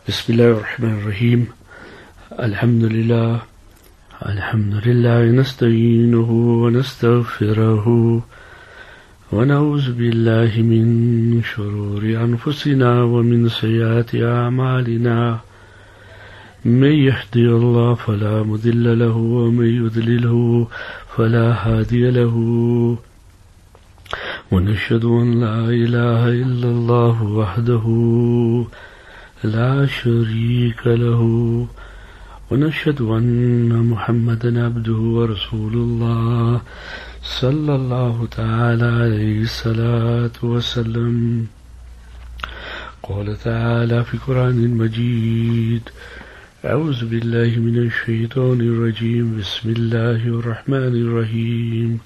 بسم الله الرحمن الرحيم. الحمد لله نستعينه ونستغفره ونعوذ بالله من شرور أنفسنا ومن سيئات أعمالنا. من يهدي الله فلا مضل له ومن يضلله فلا هادي له. ونشهد أن لا إله إلا الله وحده لا شريك له ونشهد أن محمدا عبده ورسول الله صلى الله تعالى عليه الصلاة والسلام. قال تعالى في القرآن المجيد: أعوذ بالله من الشيطان الرجيم. بسم الله الرحمن الرحيم.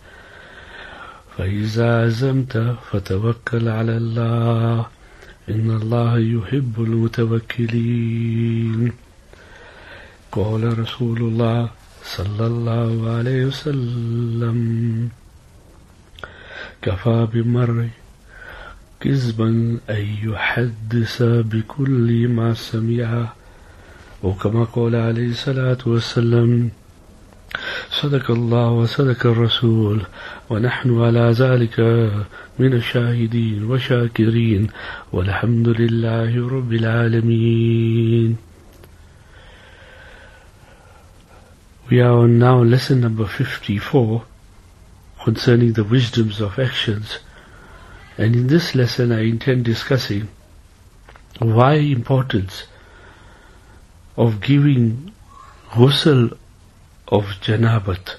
فإذا عزمت فتوكل على الله إن الله يحب المتوكلين. قال رسول الله صلى الله عليه وسلم: كفى بالمرء كذبا أن يحدث بكل ما سمع. وكما قال عليه الصلاة والسلام: صدق الله وصدق الرسول ونحن على ذلك من الشاهدين والشاكرين والحمد لله رب العالمين. We are on now lesson number 54 concerning the wisdoms of actions, and in this lesson I intend discussing why importance of giving ghusl of janabat.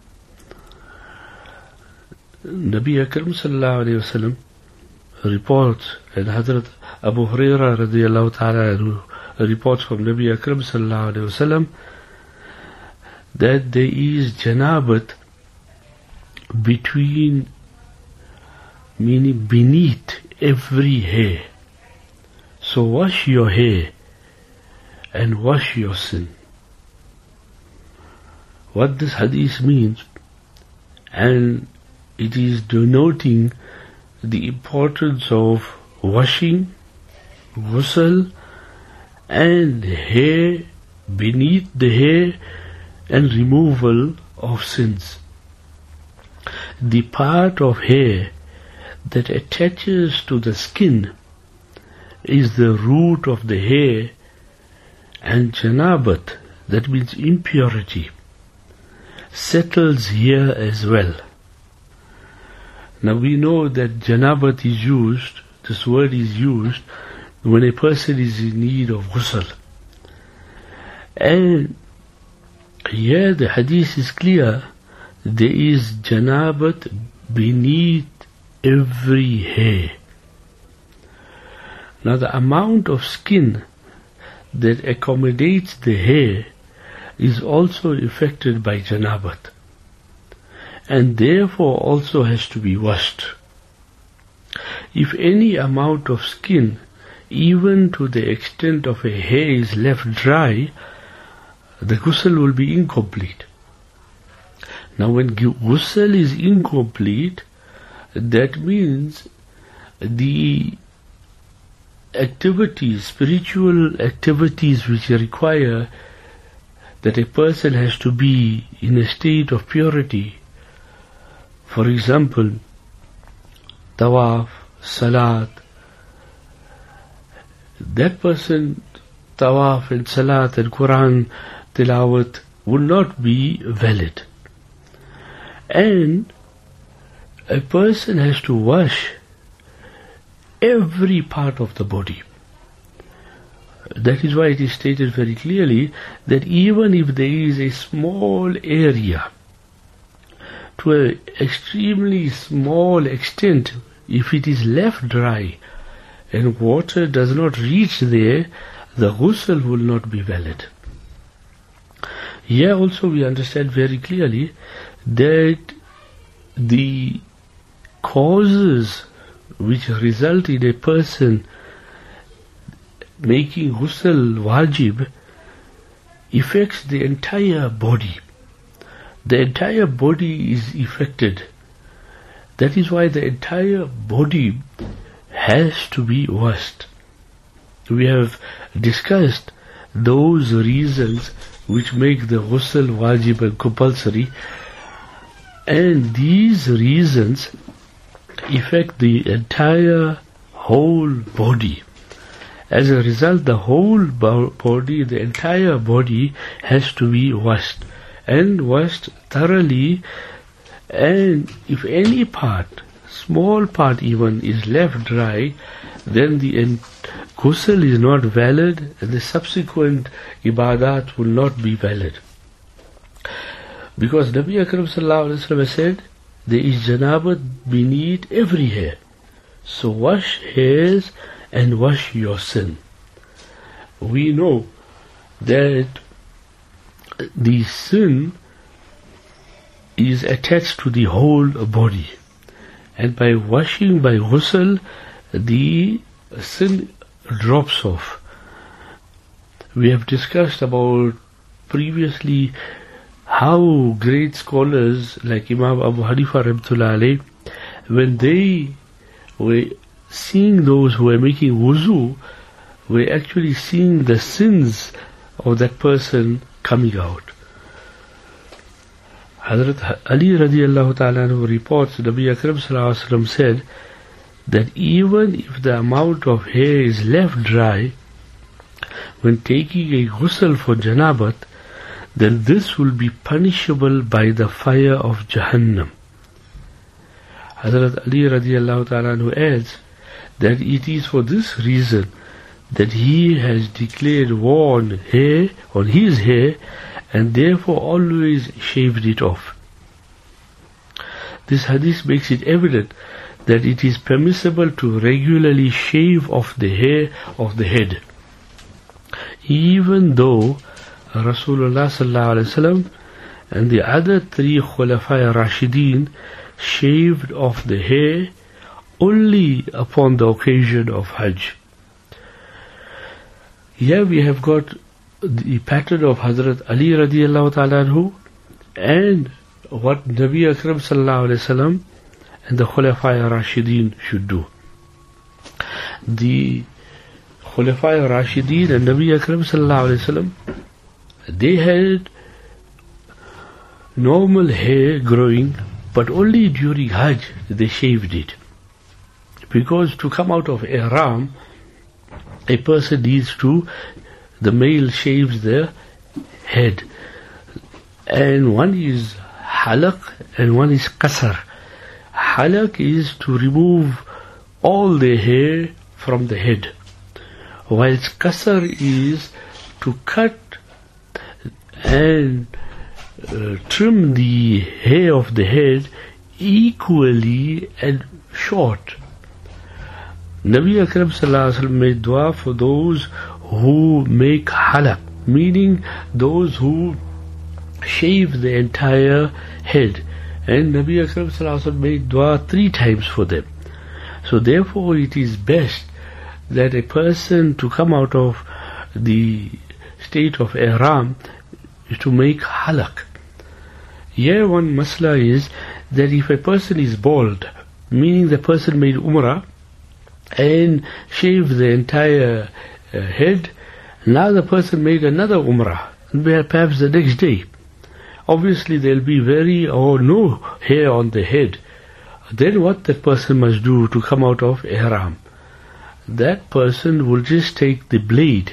Nabi Akram sallallahu alayhi wa sallam reports, and Hazrat Abu Hurairah radiyallahu ta'ala reports from Nabi Akram sallallahu alayhi wa sallam that there is janabat between, meaning beneath every hair. So wash your hair and wash your sin. What this hadith means, and it is denoting the importance of washing, ghusl, and hair beneath the hair, and removal of sins. The part of hair that attaches to the skin is the root of the hair, and janabat, that means impurity, settles here as well. Now we know that janabat is used, this word is used when a person is in need of ghusl. And here the hadith is clear, there is janabat beneath every hair. Now the amount of skin that accommodates the hair is also affected by janabat, and therefore also has to be washed. If any amount of skin, even to the extent of a hair, is left dry, the ghusl will be incomplete. Now when ghusl is incomplete, that means the activities, spiritual activities which require that a person has to be in a state of purity, for example, tawaf, salat, that person, tawaf and salat and Quran tilawat would not be valid. And a person has to wash every part of the body. That is why it is stated very clearly that even if there is a small area, to an extremely small extent, if it is left dry and water does not reach there, the ghusl will not be valid. Here also we understand very clearly that the causes which result in a person making ghusl wajib affects the entire body. The entire body is affected. That is why the entire body has to be washed. we have discussed those reasons which make the ghusl wajib and compulsory, and these reasons affect the entire whole body. As a result, the whole body, the entire body has to be washed, and washed thoroughly. And if any part, small part even, is left dry, then the ghusl is not valid, and the subsequent ibadat will not be valid. Because Nabi Akram sallallahu alaihi wasallam said, there is janabat beneath every hair. So wash hairs and wash your sin. We know that the sin is attached to the whole body, and by washing by ghusl, the sin drops off. We have discussed about previously how great scholars like Imam Abu Hanifa rahmatullah alayh, when they were seeing those who were making wuzu, were actually seeing the sins of that person coming out. Hazrat Ali radiallahu ta'ala anhu reports Nabi Akram sallallahu alaihi wasallam said that even if the amount of hair is left dry when taking a ghusl for janabat, then this will be punishable by the fire of Jahannam. Hazrat Ali radiallahu ta'ala anhu adds that it is for this reason that he has declared war on his hair, and therefore always shaved it off. This hadith makes it evident that it is permissible to regularly shave off the hair of the head, even though Rasulullah sallallahu alaihi wasallam and the other three Khulafai Rashidin shaved off the hair only upon the occasion of Hajj. Here we have got the pattern of Hazrat Ali radiallahu ta'ala anhu and what Nabi Akram sallallahu alayhi wasallam and the Khulafai Rashidin should do. The Khulafai Rashidin and Nabi Akram sallallahu alayhi wasallam, they had normal hair growing, but only during Hajj they shaved it. Because to come out of ihram, a person needs to, the male shaves their head, and one is halaq and one is qasar. Halaq is to remove all the hair from the head, whilst qasar is to cut and trim the hair of the head equally and short. Nabi Akram sallallahu alaihi wasallam made dua for those who make halaq, meaning those who shave the entire head, and Nabi Akram sallallahu alaihi wasallam made dua 3 times for them. So therefore it is best that a person to come out of the state of ihram is to make halaq. Here one masla is that if a person is bald, meaning the person made umrah and shaved the entire head, now the person made another umrah, perhaps the next day. Obviously there will be very or no hair on the head. Then what that person must do to come out of ihram? That person will just take the blade,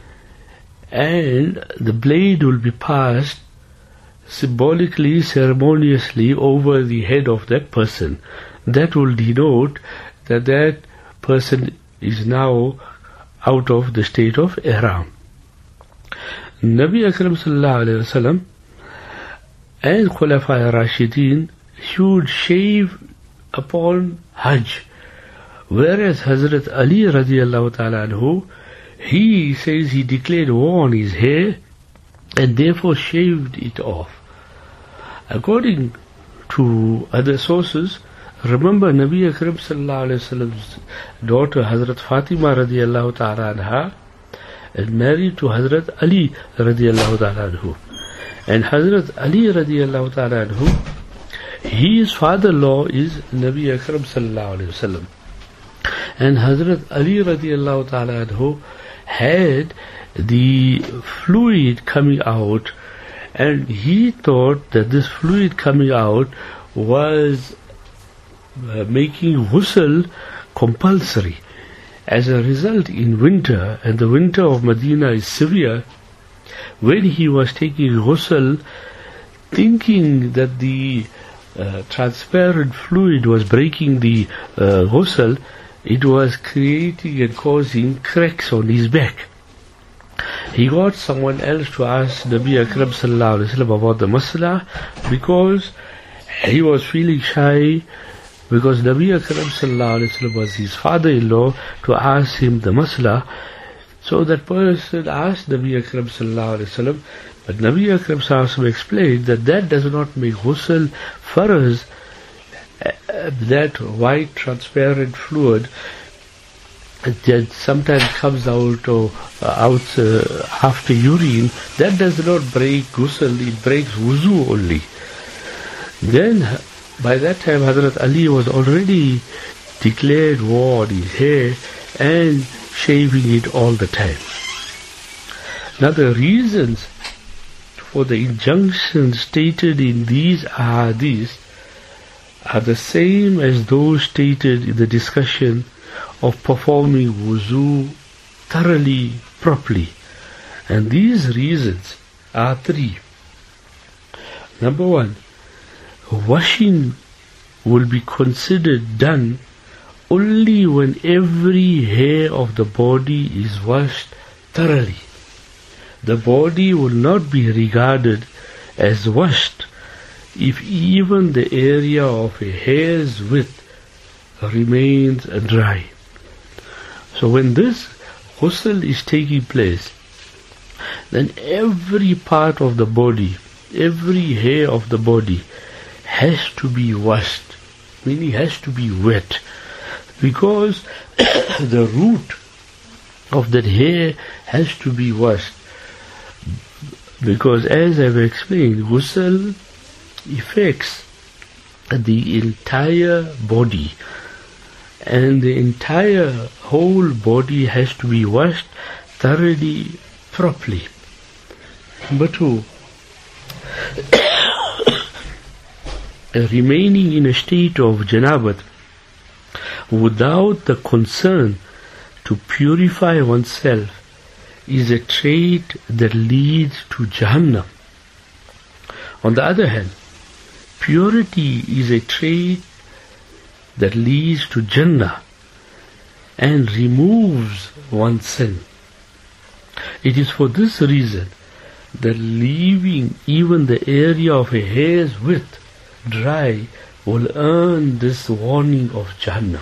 and the blade will be passed symbolically, ceremoniously over the head of that person. That will denote that that person is now out of the state of ihram. Nabi Akram sallallahu alayhi wasallam and Khulafai Rashidin should shave upon Hajj, whereas Hazrat Ali radiallahu ta'ala anhu, he says he declared war on his hair and therefore shaved it off. According to other sources, remember Nabi Akram sallallahu alayhi wasallam's daughter Hazrat Fatima radiallahu ta'ala anha is married to Hazrat Ali radiallahu ta'ala anhu. And Hazrat Ali radiallahu ta'ala anhu, his father-in-law is Nabi Akram sallallahu alayhi wasallam. And Hazrat Ali radiallahu ta'ala anhu, had the fluid coming out, and he thought that this fluid coming out was making ghusl compulsory. As a result, in winter, and the winter of Medina is severe, when he was taking ghusl, thinking that the transparent fluid was breaking the ghusl, it was creating and causing cracks on his back. He got someone else to ask Nabi Akram sallallahu alaihi wasallam about the masla, because he was feeling shy, because Nabi Akram sallallahu alaihi wasallam was his father-in-law, to ask him the masla. So that person asked Nabi Akram sallallahu alaihi wasallam, but Nabi Akram sallallahu alaihi wasallam explained that does not make ghusl farz. That white transparent fluid that sometimes comes out after urine, that does not break ghusl, it breaks wuzu only. Then by that time Hazrat Ali was already declared war on his hair and shaving it all the time. Now the reasons for the injunctions stated in these ahadith are the same as those stated in the discussion of performing wuzu thoroughly, properly. And these reasons are three. Number one, washing will be considered done only when every hair of the body is washed thoroughly. The body will not be regarded as washed if even the area of a hair's width remains dry. So when this ghusl is taking place, then every part of the body, every hair of the body has to be washed, meaning has to be wet, because the root of that hair has to be washed. Because as I've explained, ghusl affects the entire body, and the entire whole body has to be washed thoroughly, properly. Number two, remaining in a state of janabat without the concern to purify oneself is a trait that leads to Jahannam. On the other hand, purity is a trait that leads to Jannah and removes one's sin. It is for this reason that leaving even the area of a hair's width dry will earn this warning of Jahannam.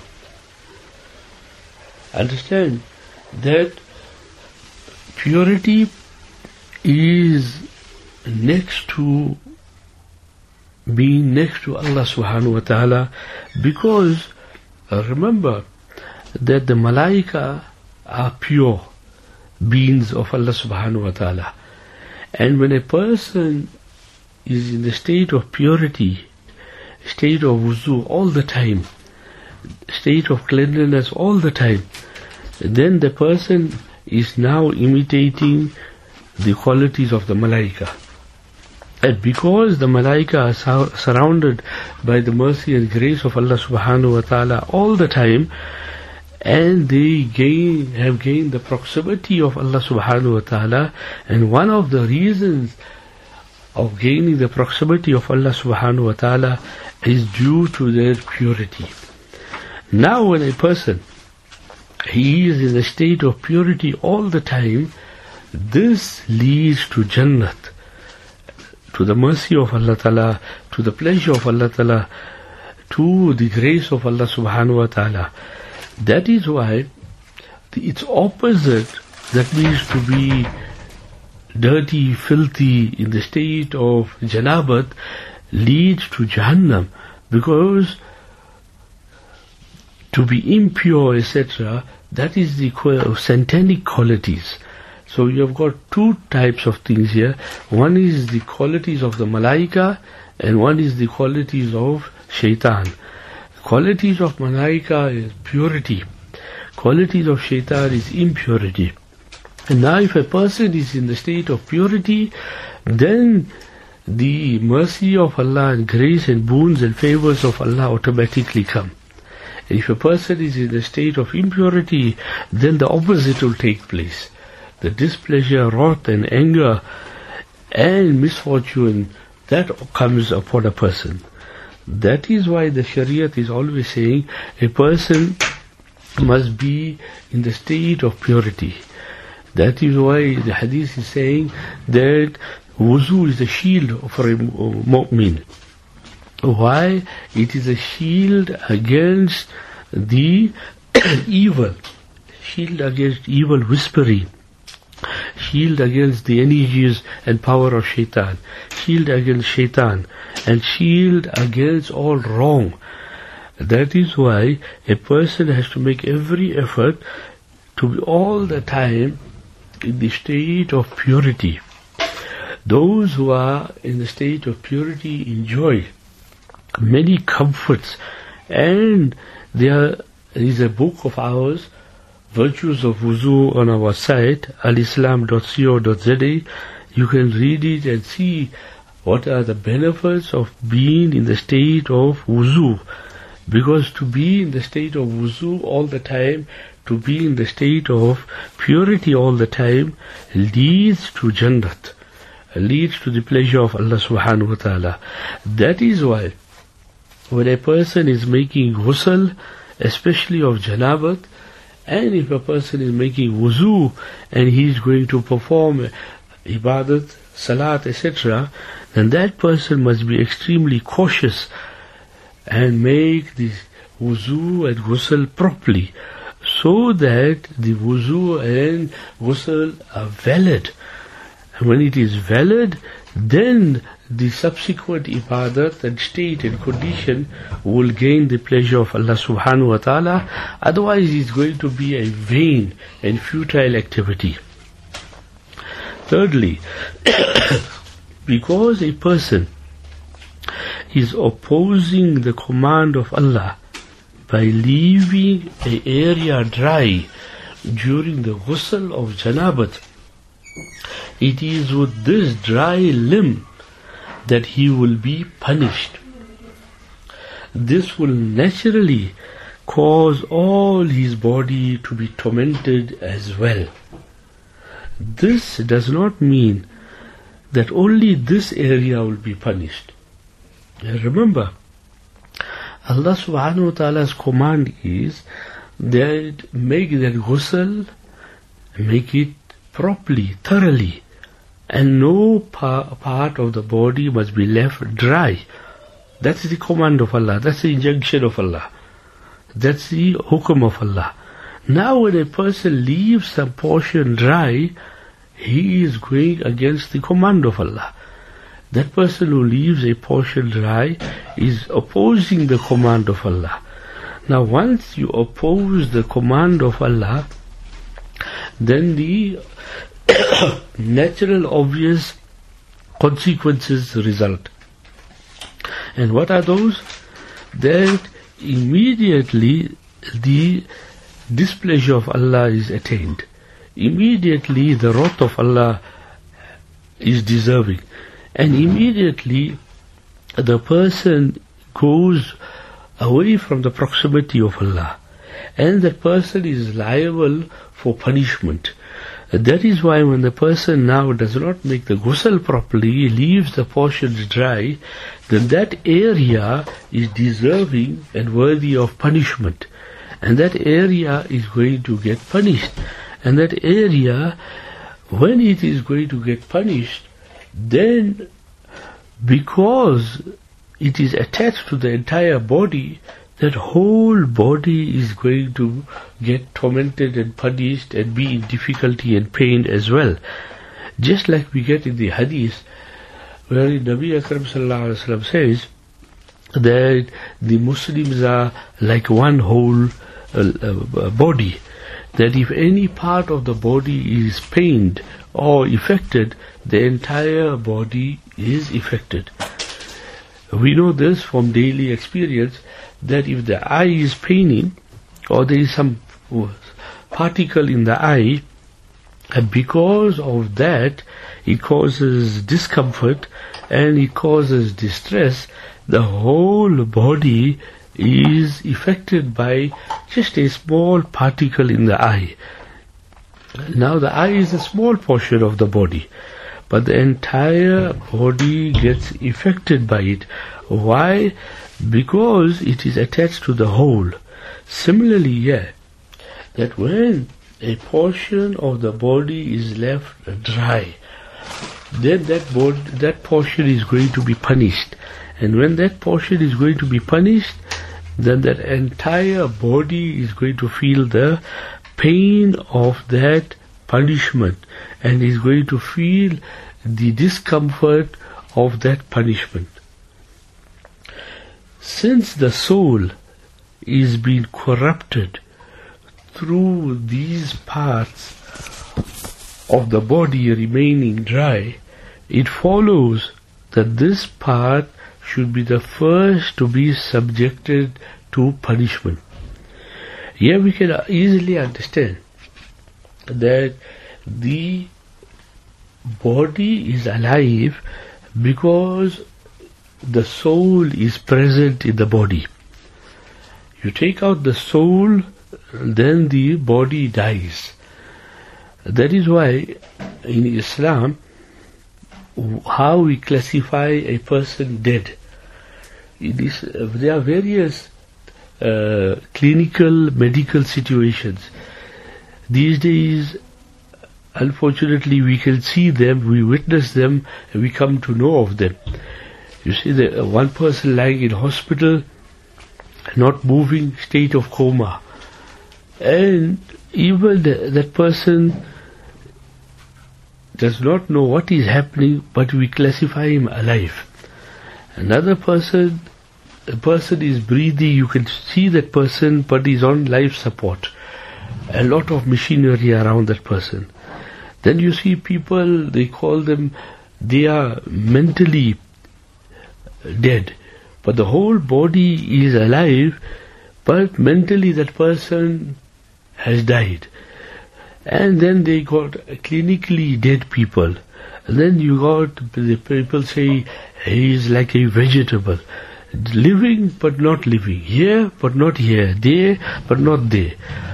Understand that purity is next to being next to Allah subhanahu wa ta'ala, because remember that the malaika are pure beings of Allah subhanahu wa ta'ala, and when a person is in the state of purity, state of wuzu all the time, state of cleanliness all the time, then the person is now imitating the qualities of the malaika. And because the malaika are surrounded by the mercy and grace of Allah subhanahu wa ta'ala all the time, and they have gained the proximity of Allah subhanahu wa ta'ala, and one of the reasons of gaining the proximity of Allah subhanahu wa ta'ala is due to their purity. Now when a person, he is in a state of purity all the time, this leads to Jannat, to the mercy of Allah ta'ala, to the pleasure of Allah ta'ala, to the grace of Allah subhanahu wa ta'ala. That is why its opposite, that means to be dirty, filthy, in the state of janabat, leads to Jahannam, because to be impure, etc., that is the satanic qualities. So you have got two types of things here. One is the qualities of the malaika, and one is the qualities of shaitan. Qualities of malaika is purity. Qualities of shaitan is impurity. And now if a person is in the state of purity, then the mercy of Allah and grace and boons and favors of Allah automatically come. And if a person is in a state of impurity, then the opposite will take place. The displeasure, wrath and anger and misfortune, that comes upon a person. That is why the Shariat is always saying a person must be in the state of purity. That is why the hadith is saying that wuzu is a shield for a mu'min. Why? It is a shield against the evil. Shield against evil whispering. Shield against the energies and power of shaitan. Shield against shaitan. And shield against all wrong. That is why a person has to make every effort to be all the time in the state of purity. Those who are in the state of purity enjoy many comforts. And there is a book of ours, Virtues of Wuzu, on our site, alislam.co.za. You can read it and see what are the benefits of being in the state of wuzu. Because to be in the state of wuzu all the time, to be in the state of purity all the time, leads to Jannat, leads to the pleasure of Allah subhanahu wa ta'ala. That is why when a person is making ghusl, especially of janabat, and if a person is making wuzu and he is going to perform ibadat, salat, etc., then that person must be extremely cautious and make the wuzu and ghusl properly, so that the wuzu and ghusl are valid. And when it is valid, then the subsequent ibadat and state and condition will gain the pleasure of Allah subhanahu wa ta'ala. Otherwise it's going to be a vain and futile activity. Thirdly, because a person is opposing the command of Allah by leaving an area dry during the ghusl of janabat, it is with this dry limb that he will be punished. This will naturally cause all his body to be tormented as well. This does not mean that only this area will be punished. Remember, Allah subhanahu wa ta'ala's command is that make that ghusl, make it properly, thoroughly, and no part of the body must be left dry. That's the command of Allah, that's the injunction of Allah, that's the hukum of Allah. Now when a person leaves some portion dry, he is going against the command of Allah. That person who leaves a portion dry is opposing the command of Allah. Now once you oppose the command of Allah, then the natural obvious consequences result. And what are those? That immediately the displeasure of Allah is attained. Immediately the wrath of Allah is deserving. And immediately the person goes away from the proximity of Allah. And the person is liable for punishment. That is why when the person now does not make the ghusl properly, leaves the portions dry, then that area is deserving and worthy of punishment. And that area is going to get punished. And that area, when it is going to get punished, then because it is attached to the entire body, that whole body is going to get tormented and punished and be in difficulty and pain as well. Just like we get in the hadith, where Nabi Akram sallallahu alaihi wasallam says that the Muslims are like one whole body, that if any part of the body is pained or affected, the entire body is affected. We know this from daily experience, that if the eye is paining or there is some particle in the eye, And because of that, it causes discomfort and it causes distress. The whole body is affected by just a small particle in the eye. Now the eye is a small portion of the body, but the entire body gets affected by it. Why? Because it is attached to the whole. Similarly, that when a portion of the body is left dry, then that portion is going to be punished. And when that portion is going to be punished, then that entire body is going to feel the pain of that punishment and is going to feel the discomfort of that punishment. Since the soul is being corrupted through these parts of the body remaining dry, it follows that this part should be the first to be subjected to punishment. Here we can easily understand that the body is alive because the soul is present in the body. You take out the soul, then the body dies. That is why in Islam, how we classify a person dead. There are various clinical, medical situations. These days, unfortunately, we can see them, we witness them, and we come to know of them. You see, one person lying in hospital, not moving, state of coma. And even that person does not know what is happening, but we classify him alive. Another person, a person is breathing, you can see that person, but is on life support. A lot of machinery around that person. Then you see people, they call them, they are mentally dead, but the whole body is alive, but mentally that person has died. And then they got clinically dead people. And then you got the people say he is like a vegetable, living but not living, here but not here, there but not there.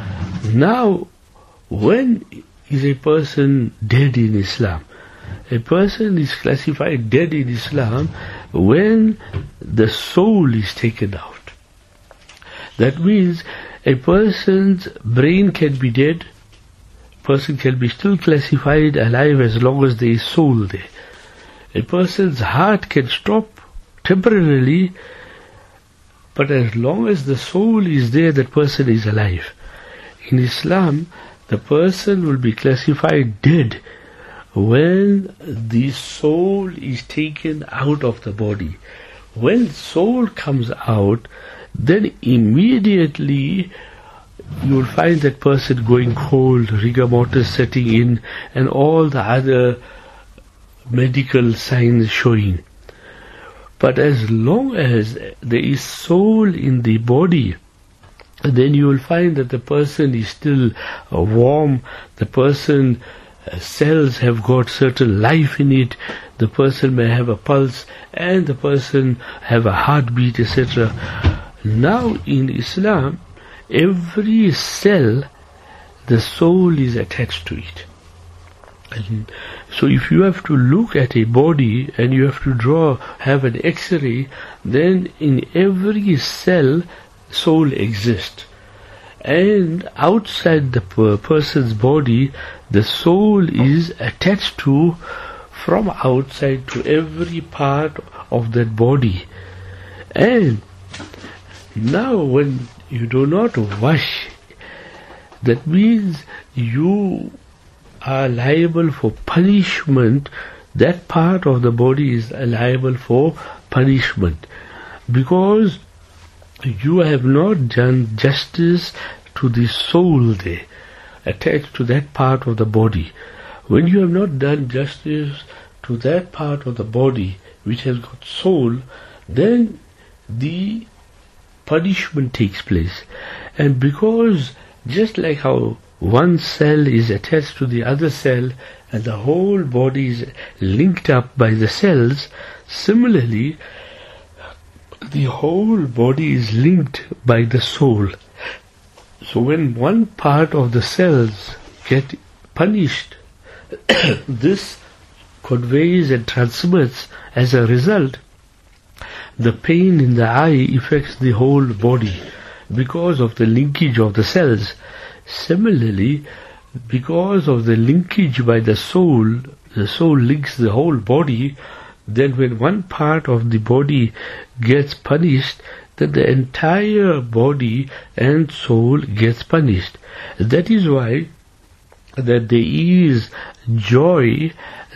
Now, when is a person dead in Islam? A person is classified dead in Islam when the soul is taken out. That means a person's brain can be dead, person can be still classified alive as long as there is soul there. A person's heart can stop temporarily, but as long as the soul is there, that person is alive. In Islam, the person will be classified dead when the soul is taken out of the body. When soul comes out, then immediately you will find that person going cold, rigor mortis setting in, and all the other medical signs showing. But as long as there is soul in the body, then you will find that the person is still warm, the person cells have got certain life in it, the person may have a pulse, and the person have a heartbeat, etc. Now in Islam, every cell, the soul is attached to it. And so if you have to look at a body and you have to have an X-ray, then in every cell, soul exists. And outside the person's body, the soul is attached to, from outside to every part of that body. And now when you do not wash, that means you are liable for punishment. That part of the body is liable for punishment because you have not done justice to the soul there, attached to that part of the body. When you have not done justice to that part of the body which has got soul, then the punishment takes place. And because just like how one cell is attached to the other cell and the whole body is linked up by the cells, similarly, the whole body is linked by the soul. So when one part of the cells get punished, this conveys and transmits as a result the pain in the eye affects the whole body because of the linkage of the cells. Similarly, because of the linkage by the soul links the whole body, then when one part of the body gets punished, then the entire body and soul gets punished. That is why that there is joy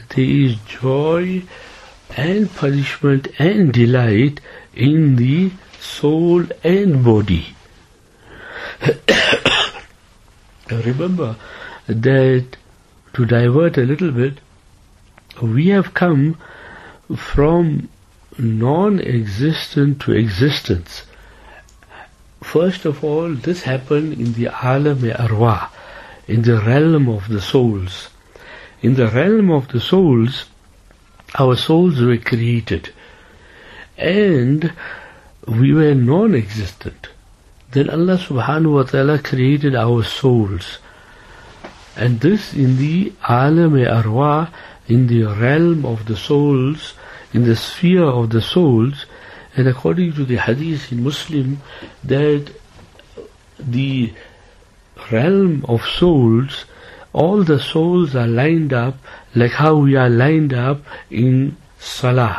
and punishment and delight in the soul and body. Remember that, to divert a little bit, we have come from non-existent to existence. First of all, this happened in the Alam-e-Arwah, in the realm of the souls. In the realm of the souls, our souls were created and we were non-existent. Then Allah subhanahu wa ta'ala created our souls. And this in the Alam-e-Arwah, in the realm of the souls, in the sphere of the souls, and according to the hadith in Muslim, that the realm of souls, all the souls are lined up like how we are lined up in Salah.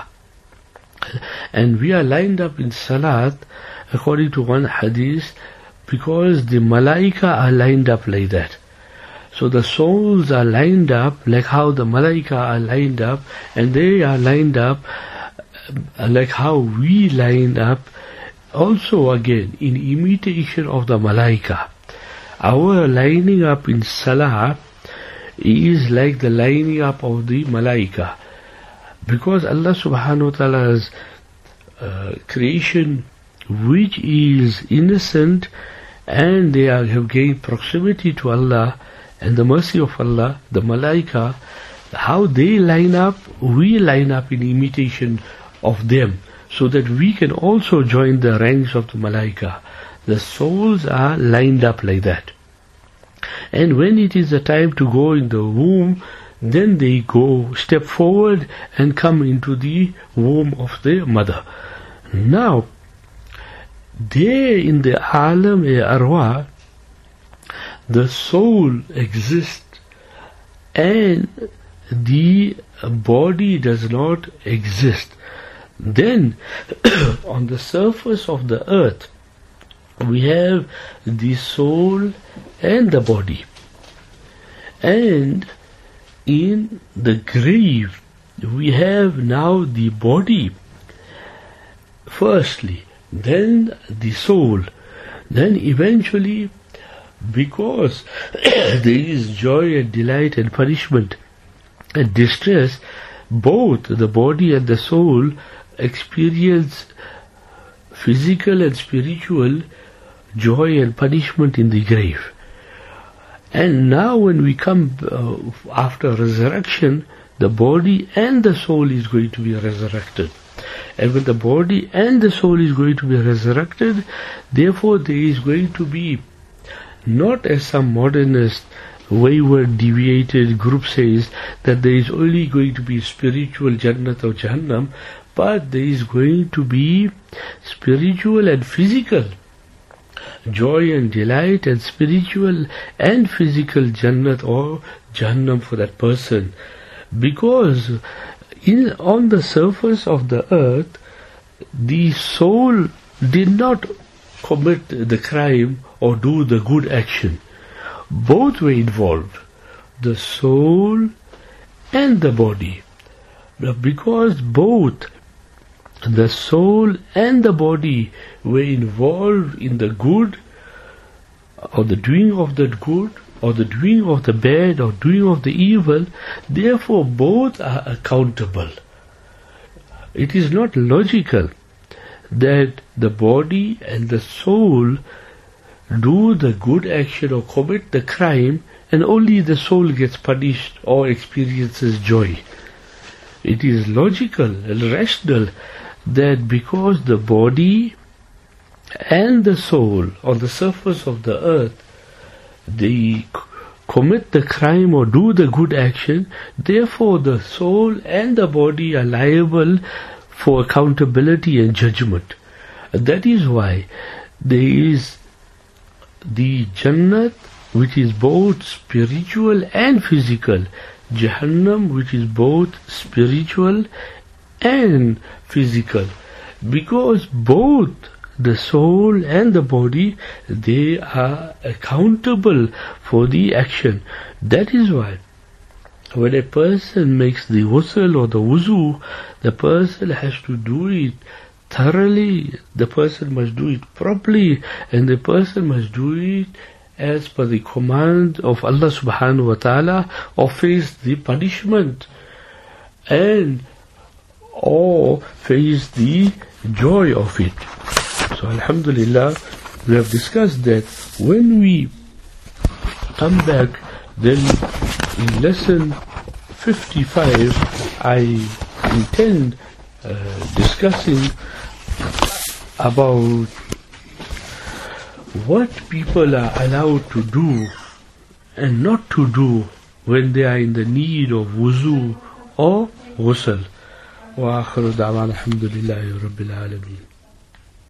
And we are lined up in Salat, according to one hadith, because the Malaika are lined up like that. So the souls are lined up like how the Malaika are lined up, and they are lined up like how we lined up, also again in imitation of the Malaika. Our lining up in Salah is like the lining up of the Malaika, because Allah subhanahu wa ta'ala's creation, which is innocent, and they have gained proximity to Allah and the mercy of Allah, the Malaika, how they line up, we line up in imitation of them, so that we can also join the ranks of the Malaika. The souls are lined up like that. And when it is the time to go in the womb, then they go step forward and come into the womb of their mother. Now, there in the Alam-e-Arwah, the soul exists and the body does not exist. Then, on the surface of the earth, we have the soul and the body. And in the grave, we have now the body firstly, then the soul, then eventually, because there is joy and delight and punishment and distress, both the body and the soul experience physical and spiritual joy and punishment in the grave. And now when we come after resurrection, the body and the soul is going to be resurrected. And when the body and the soul is going to be resurrected, therefore there is going to be, not as some modernist wayward deviated group says, that there is only going to be spiritual Jannat or Jahannam, but there is going to be spiritual and physical joy and delight, and spiritual and physical Jannat or Jahannam for that person. Because on the surface of the earth, the soul did not commit the crime or do the good action. Both were involved, the soul and the body. Because both the soul and the body were involved in the good, or the doing of that good, or the doing of the bad, or doing of the evil, therefore both are accountable. It is not logical that the body and the soul do the good action or commit the crime, and only the soul gets punished or experiences joy. It is logical and rational that because the body and the soul on the surface of the earth, they commit the crime or do the good action, therefore the soul and the body are liable for accountability and judgment. That is why there is the Jannat, which is both spiritual and physical, Jahannam, which is both spiritual and physical, because both the soul and the body, they are accountable for the action. That is why when a person makes the ghusl or the wuzu, the person has to do it thoroughly, the person must do it properly, and the person must do it as per the command of Allah subhanahu wa ta'ala, or face the punishment and or face the joy of it. So alhamdulillah, we have discussed that. When we come back, then in lesson 55 I intend discussing about what people are allowed to do and not to do when they are in the need of wuzu or ghusl. Wa akhiru da'wana alhamdulillahi rabbil alameen.